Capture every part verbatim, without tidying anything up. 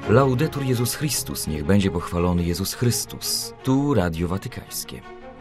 Laudetur Jezus Chrystus, niech będzie pochwalony Jezus Chrystus. Tu Radio Watykańskie.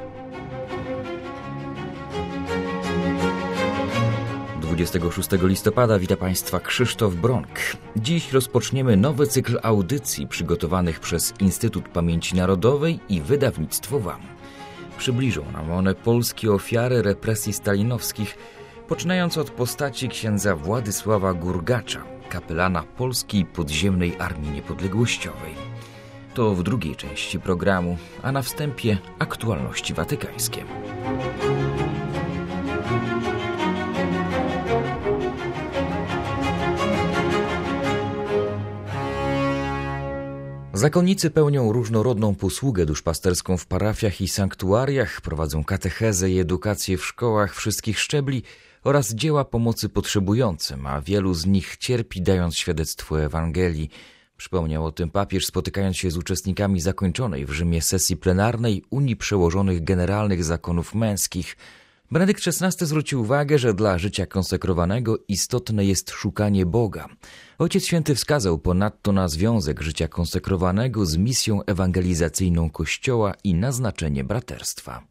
dwudziestego szóstego listopada wita Państwa Krzysztof Bronk. Dziś rozpoczniemy nowy cykl audycji przygotowanych przez Instytut Pamięci Narodowej i Wydawnictwo W A M. Przybliżą nam one polskie ofiary represji stalinowskich, poczynając od postaci księdza Władysława Gurgacza, kapelana Polskiej Podziemnej Armii Niepodległościowej. To w drugiej części programu, a na wstępie aktualności watykańskie. Zakonnicy pełnią różnorodną posługę duszpasterską w parafiach i sanktuariach, prowadzą katechezę i edukację w szkołach wszystkich szczebli oraz dzieła pomocy potrzebującym, a wielu z nich cierpi, dając świadectwo Ewangelii. Przypomniał o tym papież, spotykając się z uczestnikami zakończonej w Rzymie sesji plenarnej Unii Przełożonych Generalnych Zakonów Męskich. Benedykt szesnasty zwrócił uwagę, że dla życia konsekrowanego istotne jest szukanie Boga. Ojciec Święty wskazał ponadto na związek życia konsekrowanego z misją ewangelizacyjną Kościoła i na znaczenie braterstwa.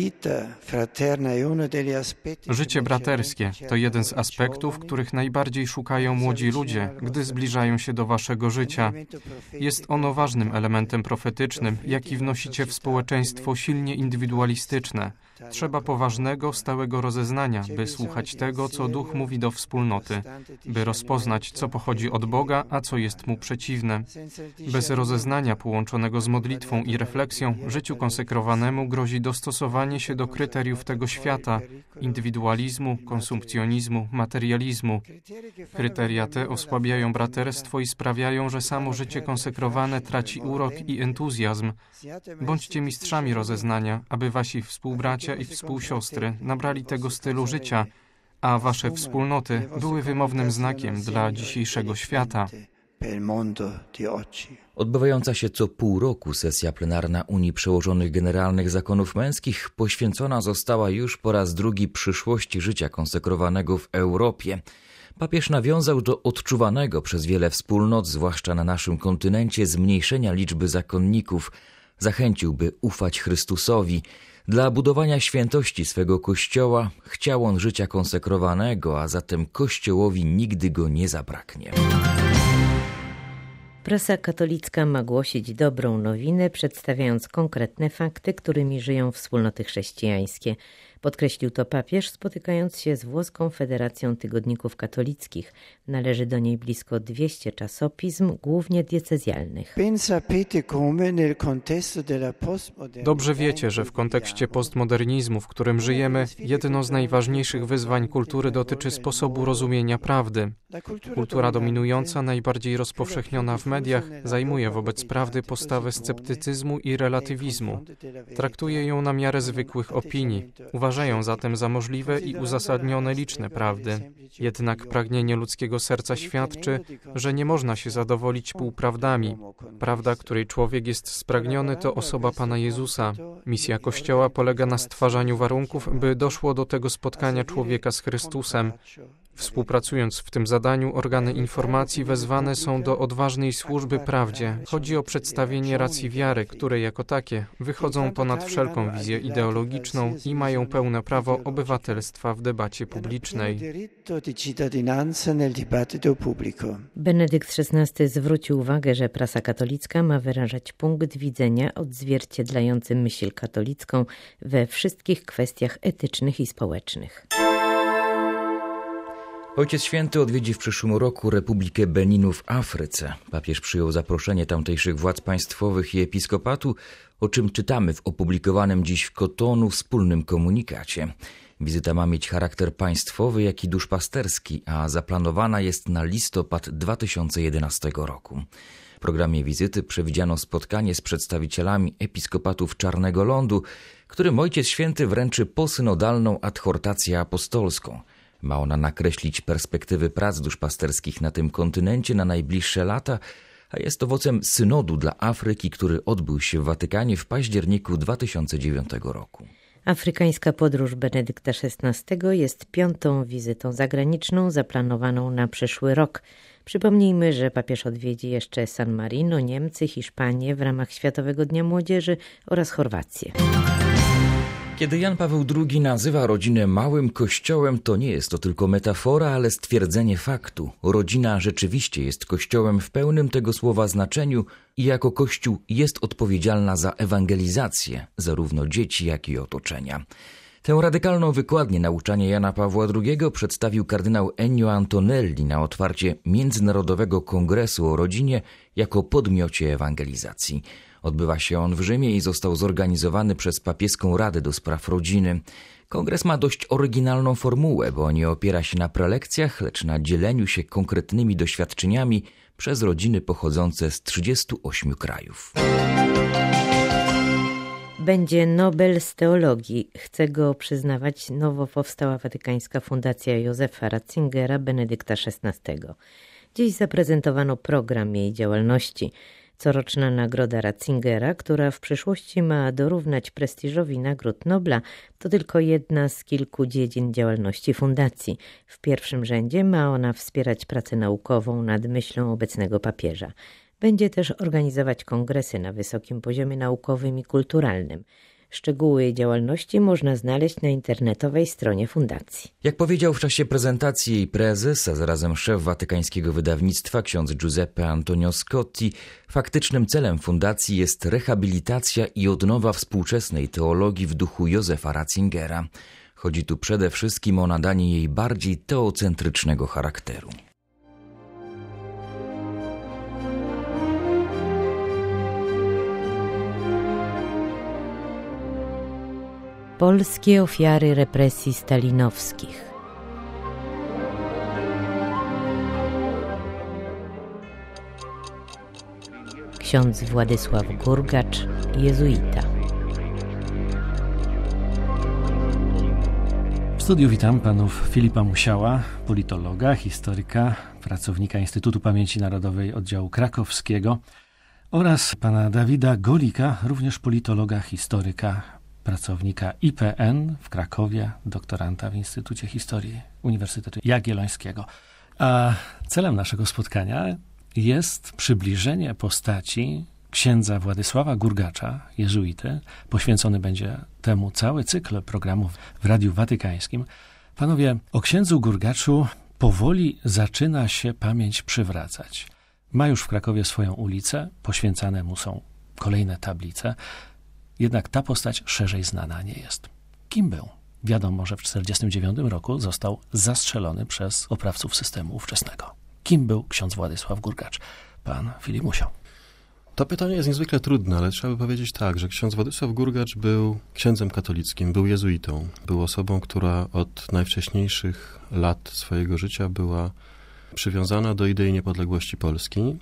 Życie braterskie to jeden z aspektów, których najbardziej szukają młodzi ludzie, gdy zbliżają się do waszego życia. Jest ono ważnym elementem profetycznym, jaki wnosicie w społeczeństwo silnie indywidualistyczne. Trzeba poważnego, stałego rozeznania, by słuchać tego, co Duch mówi do wspólnoty, by rozpoznać, co pochodzi od Boga, a co jest Mu przeciwne. Bez rozeznania połączonego z modlitwą i refleksją, życiu konsekrowanemu grozi dostosowanie się do kryteriów tego świata, indywidualizmu, konsumpcjonizmu, materializmu. Kryteria te osłabiają braterstwo i sprawiają, że samo życie konsekrowane traci urok i entuzjazm. Bądźcie mistrzami rozeznania, aby wasi współbracia i współsiostry nabrali tego stylu życia, a wasze wspólnoty były wymownym znakiem dla dzisiejszego świata. Odbywająca się co pół roku sesja plenarna Unii Przełożonych Generalnych Zakonów Męskich poświęcona została już po raz drugi przyszłości życia konsekrowanego w Europie. Papież nawiązał do odczuwanego przez wiele wspólnot, zwłaszcza na naszym kontynencie, zmniejszenia liczby zakonników. Zachęcił, by ufać Chrystusowi. Dla budowania świętości swego Kościoła chciał on życia konsekrowanego, a zatem Kościołowi nigdy go nie zabraknie. Prasa katolicka ma głosić dobrą nowinę, przedstawiając konkretne fakty, którymi żyją wspólnoty chrześcijańskie. Podkreślił to papież, spotykając się z Włoską Federacją Tygodników Katolickich. Należy do niej blisko dwieście czasopism, głównie diecezjalnych. Dobrze wiecie, że w kontekście postmodernizmu, w którym żyjemy, jedno z najważniejszych wyzwań kultury dotyczy sposobu rozumienia prawdy. Kultura dominująca, najbardziej rozpowszechniona w mediach, zajmuje wobec prawdy postawę sceptycyzmu i relatywizmu. Traktuje ją na miarę zwykłych opinii. Uważają zatem za możliwe i uzasadnione liczne prawdy. Jednak pragnienie ludzkiego serca świadczy, że nie można się zadowolić półprawdami. Prawda, której człowiek jest spragniony, to osoba Pana Jezusa. Misja Kościoła polega na stwarzaniu warunków, by doszło do tego spotkania człowieka z Chrystusem. Współpracując w tym zadaniu, organy informacji wezwane są do odważnej służby prawdzie. Chodzi o przedstawienie racji wiary, które jako takie wychodzą ponad wszelką wizję ideologiczną i mają pełne prawo obywatelstwa w debacie publicznej. Benedykt szesnasty zwrócił uwagę, że prasa katolicka ma wyrażać punkt widzenia odzwierciedlający myśl katolicką we wszystkich kwestiach etycznych i społecznych. Ojciec Święty odwiedzi w przyszłym roku Republikę Beninu w Afryce. Papież przyjął zaproszenie tamtejszych władz państwowych i episkopatu, o czym czytamy w opublikowanym dziś w Kotonu wspólnym komunikacie. Wizyta ma mieć charakter państwowy, jak i duszpasterski, a zaplanowana jest na listopad dwa tysiące jedenastego roku. W programie wizyty przewidziano spotkanie z przedstawicielami episkopatów Czarnego Lądu, którym Ojciec Święty wręczy posynodalną adhortację apostolską. Ma ona nakreślić perspektywy prac duszpasterskich na tym kontynencie na najbliższe lata, a jest owocem synodu dla Afryki, który odbył się w Watykanie w październiku dwa tysiące dziewiątego roku. Afrykańska podróż Benedykta szesnastego jest piątą wizytą zagraniczną zaplanowaną na przyszły rok. Przypomnijmy, że papież odwiedzi jeszcze San Marino, Niemcy, Hiszpanię w ramach Światowego Dnia Młodzieży oraz Chorwację. Kiedy Jan Paweł drugi nazywa rodzinę małym kościołem, to nie jest to tylko metafora, ale stwierdzenie faktu. Rodzina rzeczywiście jest kościołem w pełnym tego słowa znaczeniu i jako kościół jest odpowiedzialna za ewangelizację zarówno dzieci, jak i otoczenia. Tę radykalną wykładnię nauczania Jana Pawła drugiego przedstawił kardynał Ennio Antonelli na otwarcie Międzynarodowego Kongresu o Rodzinie jako podmiocie ewangelizacji. Odbywa się on w Rzymie i został zorganizowany przez Papieską Radę do Spraw Rodziny. Kongres ma dość oryginalną formułę, bo nie opiera się na prelekcjach, lecz na dzieleniu się konkretnymi doświadczeniami przez rodziny pochodzące z trzydziestu ośmiu krajów. Będzie Nobel z teologii. Chce go przyznawać nowo powstała watykańska fundacja Józefa Ratzingera Benedykta szesnastego. Dziś zaprezentowano program jej działalności. Coroczna nagroda Ratzingera, która w przyszłości ma dorównać prestiżowi nagród Nobla, to tylko jedna z kilku dziedzin działalności fundacji. W pierwszym rzędzie ma ona wspierać pracę naukową nad myślą obecnego papieża. Będzie też organizować kongresy na wysokim poziomie naukowym i kulturalnym. Szczegóły jej działalności można znaleźć na internetowej stronie fundacji. Jak powiedział w czasie prezentacji jej prezes, a zarazem szef watykańskiego wydawnictwa ksiądz Giuseppe Antonio Scotti, faktycznym celem fundacji jest rehabilitacja i odnowa współczesnej teologii w duchu Józefa Ratzingera. Chodzi tu przede wszystkim o nadanie jej bardziej teocentrycznego charakteru. Polskie ofiary represji stalinowskich. Ksiądz Władysław Gurgacz, jezuita. W studiu witam panów Filipa Musiała, politologa, historyka, pracownika Instytutu Pamięci Narodowej Oddziału Krakowskiego oraz pana Dawida Golika, również politologa, historyka, pracownika I P N w Krakowie, doktoranta w Instytucie Historii Uniwersytetu Jagiellońskiego. A celem naszego spotkania jest przybliżenie postaci księdza Władysława Gurgacza, jezuity. Poświęcony będzie temu cały cykl programów w Radiu Watykańskim. Panowie, o księdzu Gurgaczu powoli zaczyna się pamięć przywracać. Ma już w Krakowie swoją ulicę, poświęcane mu są kolejne tablice. Jednak ta postać szerzej znana nie jest. Kim był? Wiadomo, że w tysiąc dziewięćset czterdziestym dziewiątym roku został zastrzelony przez oprawców systemu ówczesnego. Kim był ksiądz Władysław Gurgacz? Pan Filip Musiał. To pytanie jest niezwykle trudne, ale trzeba by powiedzieć tak, że ksiądz Władysław Gurgacz był księdzem katolickim, był jezuitą. Był osobą, która od najwcześniejszych lat swojego życia była przywiązana do idei niepodległości Polski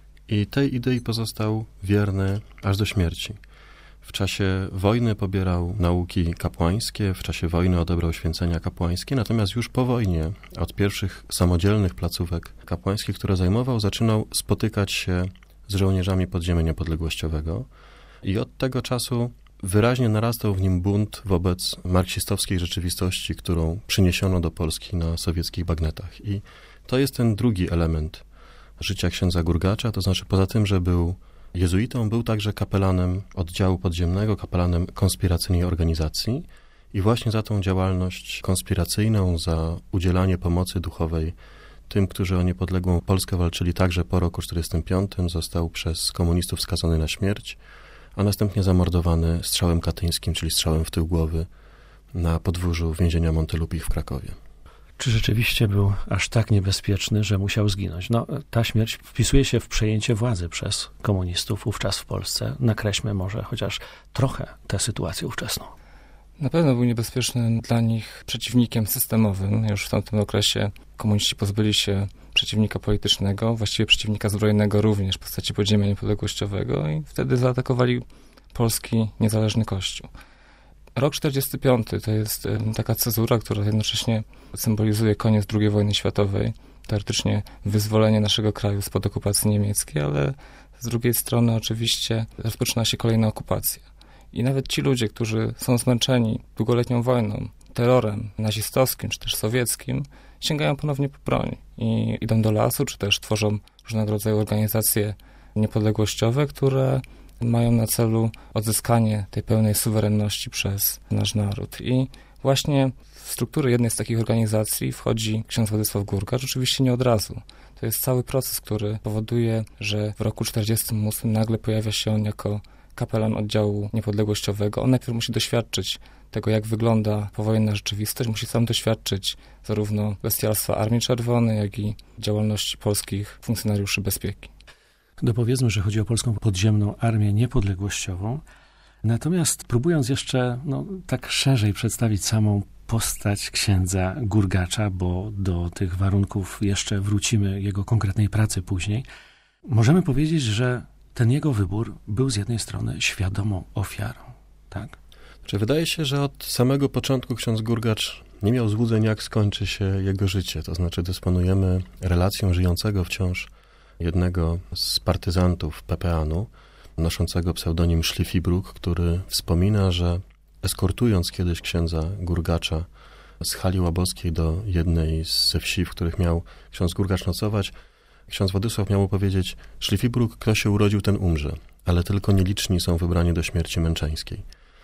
i tej idei pozostał wierny aż do śmierci. W czasie wojny pobierał nauki kapłańskie, w czasie wojny odebrał święcenia kapłańskie, natomiast już po wojnie, od pierwszych samodzielnych placówek kapłańskich, które zajmował, zaczynał spotykać się z żołnierzami podziemia niepodległościowego i od tego czasu wyraźnie narastał w nim bunt wobec marksistowskiej rzeczywistości, którą przyniesiono do Polski na sowieckich bagnetach. I to jest ten drugi element życia księdza Gurgacza, to znaczy poza tym, że był jezuitą, był także kapelanem oddziału podziemnego, kapelanem konspiracyjnej organizacji i właśnie za tą działalność konspiracyjną, za udzielanie pomocy duchowej tym, którzy o niepodległą Polskę walczyli także po roku czterdziestym piątym, został przez komunistów skazany na śmierć, a następnie zamordowany strzałem katyńskim, czyli strzałem w tył głowy na podwórzu więzienia Montelupich w Krakowie. Czy rzeczywiście był aż tak niebezpieczny, że musiał zginąć? No, ta śmierć wpisuje się w przejęcie władzy przez komunistów wówczas w Polsce. Nakreślmy może chociaż trochę tę sytuację ówczesną. Na pewno był niebezpieczny dla nich przeciwnikiem systemowym. Już w tamtym okresie komuniści pozbyli się przeciwnika politycznego, właściwie przeciwnika zbrojnego również w postaci podziemia niepodległościowego i wtedy zaatakowali polski niezależny kościół. Rok czterdziesty piąty to jest taka cezura, która jednocześnie symbolizuje koniec drugiej wojny światowej, teoretycznie wyzwolenie naszego kraju spod okupacji niemieckiej, ale z drugiej strony oczywiście rozpoczyna się kolejna okupacja. I nawet ci ludzie, którzy są zmęczeni długoletnią wojną, terrorem nazistowskim czy też sowieckim, sięgają ponownie po broń i idą do lasu, czy też tworzą różnego rodzaju organizacje niepodległościowe, które mają na celu odzyskanie tej pełnej suwerenności przez nasz naród. I właśnie w strukturę jednej z takich organizacji wchodzi ksiądz Władysław Gurgacz, oczywiście nie od razu. To jest cały proces, który powoduje, że w roku czterdziestym ósmym nagle pojawia się on jako kapelan oddziału niepodległościowego. On najpierw musi doświadczyć tego, jak wygląda powojenna rzeczywistość, musi sam doświadczyć zarówno bestialstwa Armii Czerwonej, jak i działalności polskich funkcjonariuszy bezpieki. Dopowiedzmy, że chodzi o polską podziemną armię niepodległościową. Natomiast próbując jeszcze no, tak szerzej przedstawić samą postać księdza Gurgacza, bo do tych warunków jeszcze wrócimy, jego konkretnej pracy później, możemy powiedzieć, że ten jego wybór był z jednej strony świadomą ofiarą, tak? Czy wydaje się, że od samego początku ksiądz Gurgacz nie miał złudzeń, jak skończy się jego życie. To znaczy dysponujemy relacją żyjącego wciąż jednego z partyzantów P P A N-u, noszącego pseudonim Szlifibruch, który wspomina, że eskortując kiedyś księdza Gurgacza z hali łaboskiej do jednej ze wsi, w których miał ksiądz Gurgacz nocować, ksiądz Władysław miał mu powiedzieć: Szlifibruch, kto się urodził, ten umrze, ale tylko nieliczni są wybrani do śmierci męczeńskiej.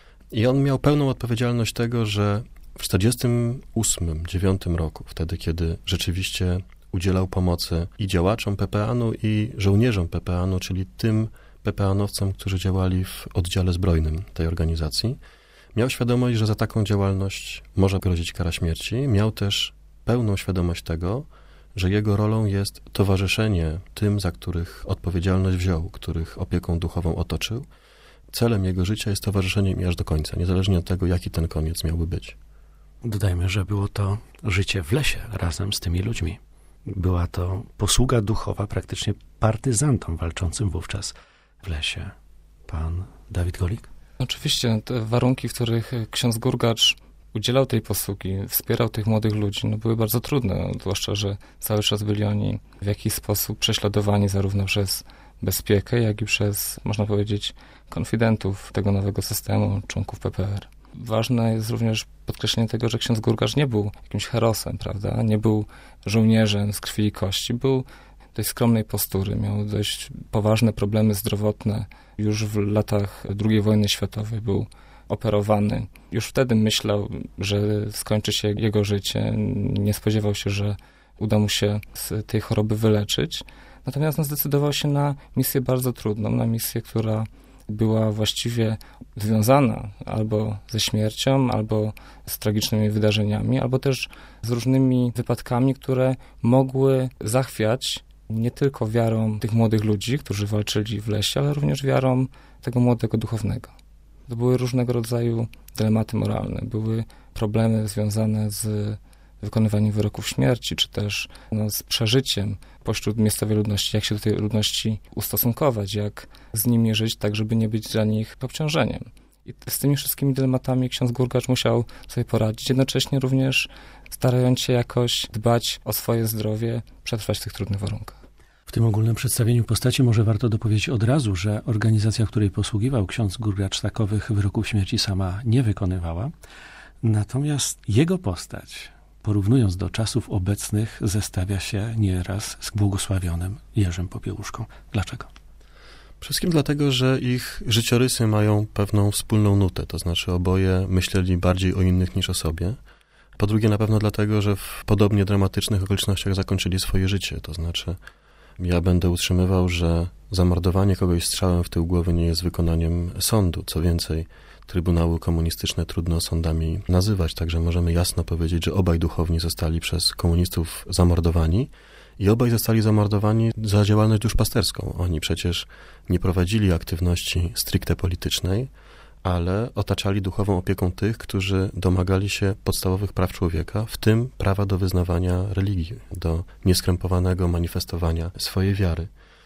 I on miał pełną odpowiedzialność tego, że w czterdziestym ósmym, dziewiątym roku, wtedy kiedy rzeczywiście udzielał pomocy i działaczom P P A N-u, i żołnierzom P P A N-u, czyli tym P P A N-owcom, którzy działali w oddziale zbrojnym tej organizacji, miał świadomość, że za taką działalność może grozić kara śmierci. Miał też pełną świadomość tego, że jego rolą jest towarzyszenie tym, za których odpowiedzialność wziął, których opieką duchową otoczył. Celem jego życia jest towarzyszenie im aż do końca, niezależnie od tego, jaki ten koniec miałby być. Dodajmy, że było to życie w lesie razem z tymi ludźmi. Była to posługa duchowa praktycznie partyzantom walczącym wówczas w lesie. Pan Dawid Golik? Oczywiście te warunki, w których ksiądz Gurgacz udzielał tej posługi, wspierał tych młodych ludzi, no były bardzo trudne, zwłaszcza, że cały czas byli oni w jakiś sposób prześladowani zarówno przez bezpiekę, jak i przez, można powiedzieć, konfidentów tego nowego systemu, członków P P R. Ważne jest również podkreślenie tego, że ksiądz Gurgacz nie był jakimś herosem, prawda? Nie był żołnierzem z krwi i kości, był dość skromnej postury, miał dość poważne problemy zdrowotne. Już w latach drugiej wojny światowej był operowany. Już wtedy myślał, że skończy się jego życie. Nie spodziewał się, że uda mu się z tej choroby wyleczyć. Natomiast no, zdecydował się na misję bardzo trudną, na misję, która była właściwie związana albo ze śmiercią, albo z tragicznymi wydarzeniami, albo też z różnymi wypadkami, które mogły zachwiać nie tylko wiarą tych młodych ludzi, którzy walczyli w lesie, ale również wiarą tego młodego duchownego. To były różnego rodzaju dylematy moralne, były problemy związane z wykonywaniem wyroków śmierci, czy też no, z przeżyciem pośród miejscowej ludności, jak się do tej ludności ustosunkować, jak z nimi żyć, tak żeby nie być dla nich obciążeniem. I z tymi wszystkimi dylematami ksiądz Gurgacz musiał sobie poradzić, jednocześnie również starając się jakoś dbać o swoje zdrowie, przetrwać w tych trudnych warunkach. W tym ogólnym przedstawieniu postaci może warto dopowiedzieć od razu, że organizacja, której posługiwał ksiądz Gurgacz, takowych wyroków śmierci sama nie wykonywała. Natomiast jego postać, porównując do czasów obecnych, zestawia się nieraz z błogosławionym Jerzym Popiełuszką. Dlaczego? Przede wszystkim dlatego, że ich życiorysy mają pewną wspólną nutę, to znaczy oboje myśleli bardziej o innych niż o sobie. Po drugie na pewno dlatego, że w podobnie dramatycznych okolicznościach zakończyli swoje życie, to znaczy ja będę utrzymywał, że zamordowanie kogoś strzałem w tył głowy nie jest wykonaniem sądu. Co więcej, trybunały komunistyczne trudno sądami nazywać, także możemy jasno powiedzieć, że obaj duchowni zostali przez komunistów zamordowani i obaj zostali zamordowani za działalność duszpasterską. Oni przecież nie prowadzili aktywności stricte politycznej, ale otaczali duchową opieką tych, którzy domagali się podstawowych praw człowieka, w tym prawa do wyznawania religii, do nieskrępowanego manifestowania swojej wiary.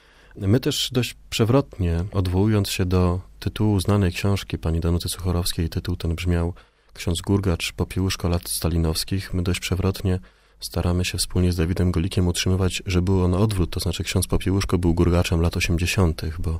My też dość przewrotnie, odwołując się do tytułu znanej książki pani Danuty Cuchorowskiej, tytuł ten brzmiał Ksiądz Gurgacz, Popiełuszko lat stalinowskich, my dość przewrotnie staramy się wspólnie z Dawidem Golikiem utrzymywać, że było na odwrót, to znaczy ksiądz Popiełuszko był Gurgaczem lat osiemdziesiątych, bo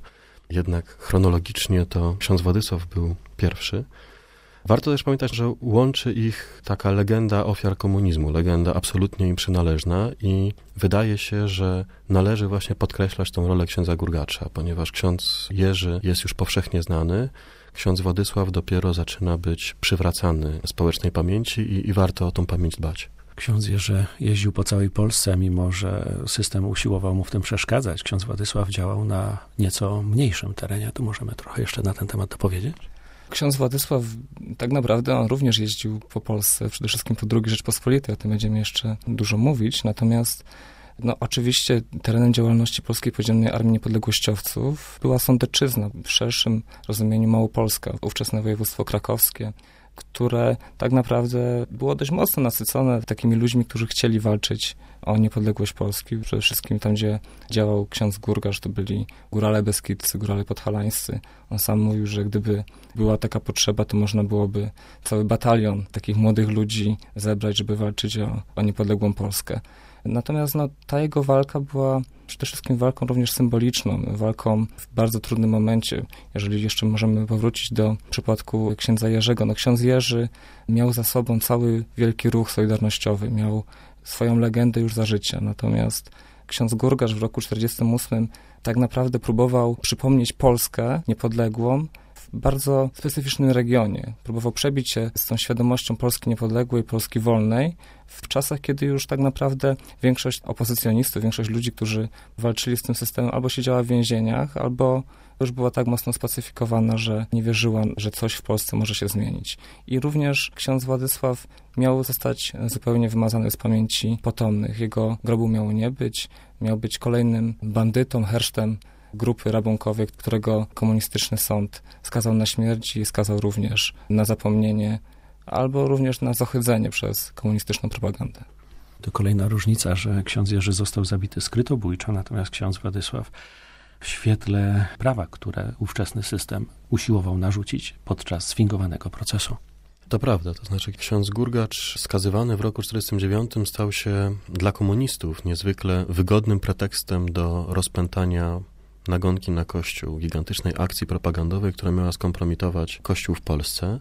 jednak chronologicznie to ksiądz Władysław był pierwszy. Warto też pamiętać, że łączy ich taka legenda ofiar komunizmu, legenda absolutnie im przynależna i wydaje się, że należy właśnie podkreślać tą rolę księdza Gurgacza, ponieważ ksiądz Jerzy jest już powszechnie znany, ksiądz Władysław dopiero zaczyna być przywracany społecznej pamięci i, i warto o tą pamięć dbać. Ksiądz Jerzy jeździł po całej Polsce, mimo że system usiłował mu w tym przeszkadzać. Ksiądz Władysław działał na nieco mniejszym terenie. Tu możemy trochę jeszcze na ten temat dopowiedzieć? Ksiądz Władysław, tak naprawdę on również jeździł po Polsce, przede wszystkim po drugiej Rzeczpospolitej, o tym będziemy jeszcze dużo mówić, natomiast no, oczywiście terenem działalności Polskiej Podziemnej Armii Niepodległościowców była Sądeczyzna, w szerszym rozumieniu Małopolska, ówczesne województwo krakowskie, które tak naprawdę było dość mocno nasycone takimi ludźmi, którzy chcieli walczyć o niepodległość Polski. Przede wszystkim tam, gdzie działał ksiądz Gurgacz, to byli górale beskidzcy, górale podhalańscy. On sam mówił, że gdyby była taka potrzeba, to można byłoby cały batalion takich młodych ludzi zebrać, żeby walczyć o, o niepodległą Polskę. Natomiast no, ta jego walka była przede wszystkim walką również symboliczną, walką w bardzo trudnym momencie. Jeżeli jeszcze możemy powrócić do przypadku księdza Jerzego. No, ksiądz Jerzy miał za sobą cały wielki ruch solidarnościowy, miał swoją legendę już za życia. Natomiast ksiądz Gurgacz w roku czterdziestym ósmym tak naprawdę próbował przypomnieć Polskę niepodległą w bardzo specyficznym regionie. Próbował przebić się z tą świadomością Polski niepodległej, Polski wolnej w czasach, kiedy już tak naprawdę większość opozycjonistów, większość ludzi, którzy walczyli z tym systemem, albo siedziała w więzieniach, albo już była tak mocno spacyfikowana, że nie wierzyła, że coś w Polsce może się zmienić. I również ksiądz Władysław miał zostać zupełnie wymazany z pamięci potomnych. Jego grobu miało nie być, miał być kolejnym bandytą, hersztem grupy rabunkowej, którego komunistyczny sąd skazał na śmierć i skazał również na zapomnienie, albo również na zohydzenie przez komunistyczną propagandę. To kolejna różnica, że ksiądz Jerzy został zabity skrytobójczo, natomiast ksiądz Władysław w świetle prawa, które ówczesny system usiłował narzucić podczas sfingowanego procesu. To prawda, to znaczy ksiądz Gurgacz skazywany w roku czterdziestym dziewiątym stał się dla komunistów niezwykle wygodnym pretekstem do rozpętania nagonki na Kościół, gigantycznej akcji propagandowej, która miała skompromitować Kościół w Polsce.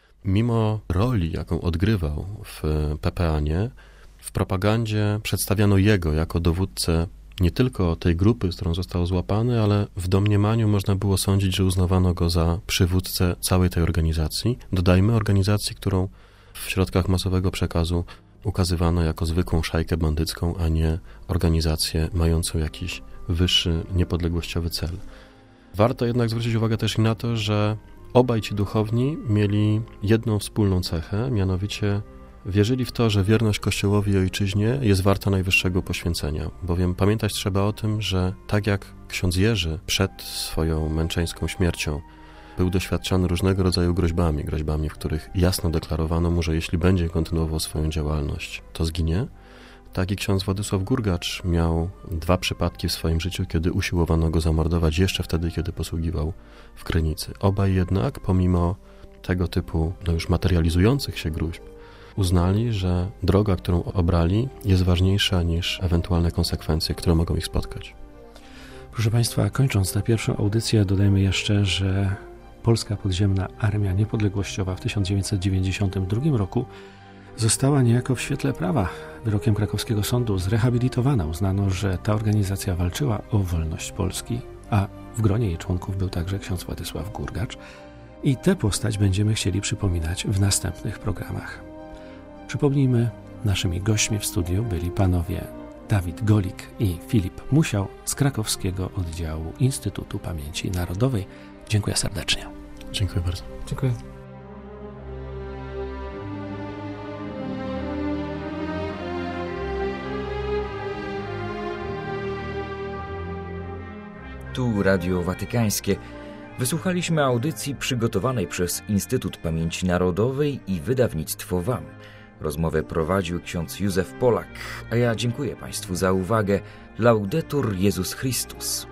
Mimo roli, jaką odgrywał w P P A nie, w propagandzie przedstawiano jego jako dowódcę nie tylko tej grupy, z którą został złapany, ale w domniemaniu można było sądzić, że uznawano go za przywódcę całej tej organizacji. Dodajmy, organizacji, którą w środkach masowego przekazu ukazywano jako zwykłą szajkę bandycką, a nie organizację mającą jakiś wyższy, niepodległościowy cel. Warto jednak zwrócić uwagę też i na to, że obaj ci duchowni mieli jedną wspólną cechę, mianowicie wierzyli w to, że wierność Kościołowi i ojczyźnie jest warta najwyższego poświęcenia, bowiem pamiętać trzeba o tym, że tak jak ksiądz Jerzy przed swoją męczeńską śmiercią był doświadczany różnego rodzaju groźbami, groźbami, w których jasno deklarowano mu, że jeśli będzie kontynuował swoją działalność, to zginie, tak i ksiądz Władysław Gurgacz miał dwa przypadki w swoim życiu, kiedy usiłowano go zamordować, jeszcze wtedy, kiedy posługiwał w Krynicy. Obaj jednak, pomimo tego typu no już materializujących się gruźb, uznali, że droga, którą obrali, jest ważniejsza niż ewentualne konsekwencje, które mogą ich spotkać. Proszę Państwa, kończąc tę pierwszą audycję, dodajmy jeszcze, że Polska Podziemna Armia Niepodległościowa w tysiąc dziewięćset dziewięćdziesiątym drugim roku została niejako w świetle prawa wyrokiem krakowskiego sądu zrehabilitowana. Uznano, że ta organizacja walczyła o wolność Polski, a w gronie jej członków był także ksiądz Władysław Gurgacz. I tę postać będziemy chcieli przypominać w następnych programach. Przypomnijmy, naszymi gośćmi w studiu byli panowie Dawid Golik i Filip Musiał z krakowskiego oddziału Instytutu Pamięci Narodowej. Dziękuję serdecznie. Dziękuję bardzo. Dziękuję. Tu Radio Watykańskie. Wysłuchaliśmy audycji przygotowanej przez Instytut Pamięci Narodowej i wydawnictwo W A M. Rozmowę prowadził ksiądz Józef Polak, a ja dziękuję Państwu za uwagę. Laudetur Jezus Chrystus.